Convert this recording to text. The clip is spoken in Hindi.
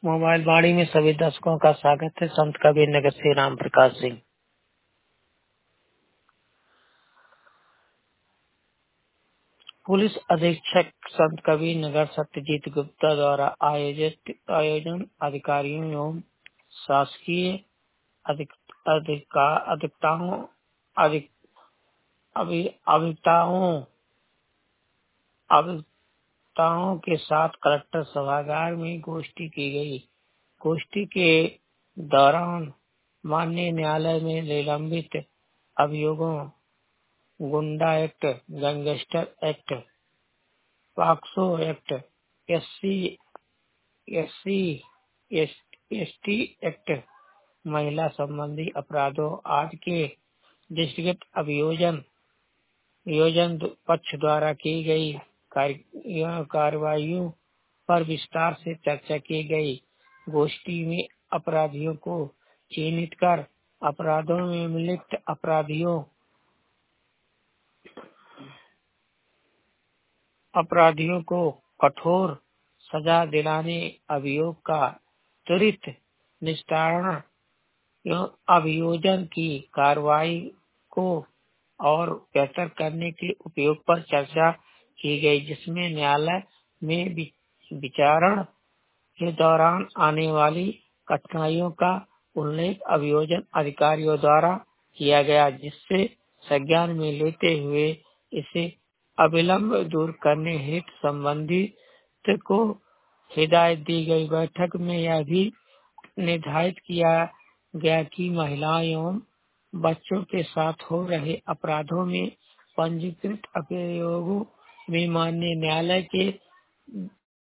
मोबाइल वाणी में सभी दर्शकों का स्वागत है। संत कबीर नगर से राम प्रकाश सिंह। पुलिस अधीक्षक संत कबीर नगर सत्यजीत गुप्ता द्वारा आयोजन अधिकारियों एवं शासकीय अधिकारियों अभियंताओं के साथ कलेक्टर सभागार में गोष्ठी की गई। गोष्ठी के दौरान माननीय न्यायालय में निलंबित अभियोगों goonda act, gangster act, POCSO act, SC ST act, महिला संबंधी अपराधों आदि के दृष्टिगत अभियोजन पक्ष द्वारा की गई कार्रवाइयों पर विस्तार से चर्चा की गई। गोष्ठी में अपराधियों को चिन्हित कर अपराधों में लिप्त अपराधियों को कठोर सजा दिलाने, अभियोग का त्वरित निस्तारण एवं अभियोजन की कार्रवाई को और बेहतर करने के उपयोग पर चर्चा की गई, जिसमें न्यायालय में विचारण के दौरान आने वाली कठिनाइयों का उल्लेख अभियोजन अधिकारियों द्वारा किया गया, जिससे संज्ञान में लेते हुए इसे अविलंब दूर करने हेतु संबंधित को हिदायत दी गई। बैठक में यह भी निर्धारित किया गया कि महिलाओं एवं बच्चों के साथ हो रहे अपराधों में पंजीकृत अभियोगों में माननीय न्यायालय के